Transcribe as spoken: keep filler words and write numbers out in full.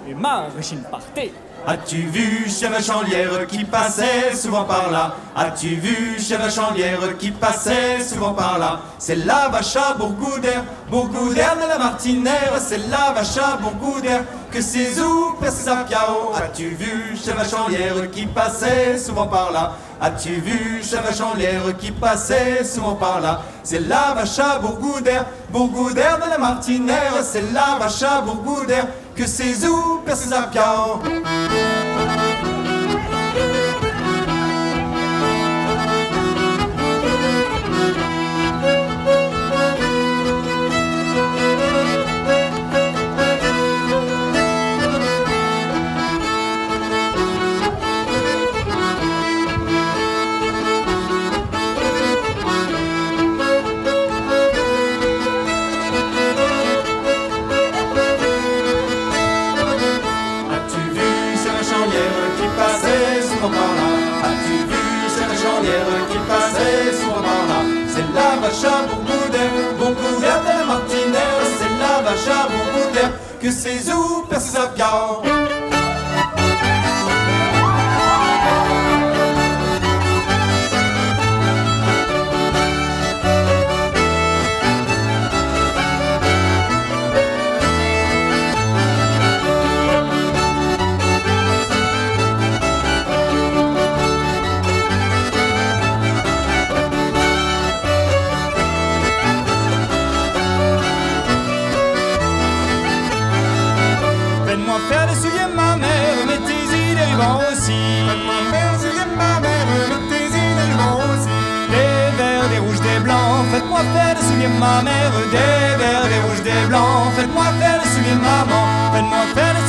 et machine partait. As-tu vu chef Chanlière qui passait souvent par là? As-tu vu chef Chanlière qui passait souvent par là? C'est la vache à Bourgoudère, Bourgoudère de la Martinière. C'est la vache à Bourgoudère que ses ou perce sa piao. As-tu vu chef Chanlière qui passait souvent par là? As-tu vu chef Chanlière qui passait souvent par là? C'est la vache à Bourgoudère, Bourgoudère de la Martinière. C'est la vache à Bourgoudère que ses ou perce sa piao. C'est la vache à Bourgoudère, Bourgoudère de la Martinière. C'est la vache à Bourgoudère que ses ou perce sa piao. Faites-moi faire des souliers ma mère, mettez-y des rubans aussi. Faites-moi faire des souliers ma mère, mettez-y des rubans aussi. Des verts, des rouges, des blancs, faites-moi faire des souliers ma mère. Des verts, des rouges, des blancs, faites-moi faire des souliers maman. Faites-moi faire des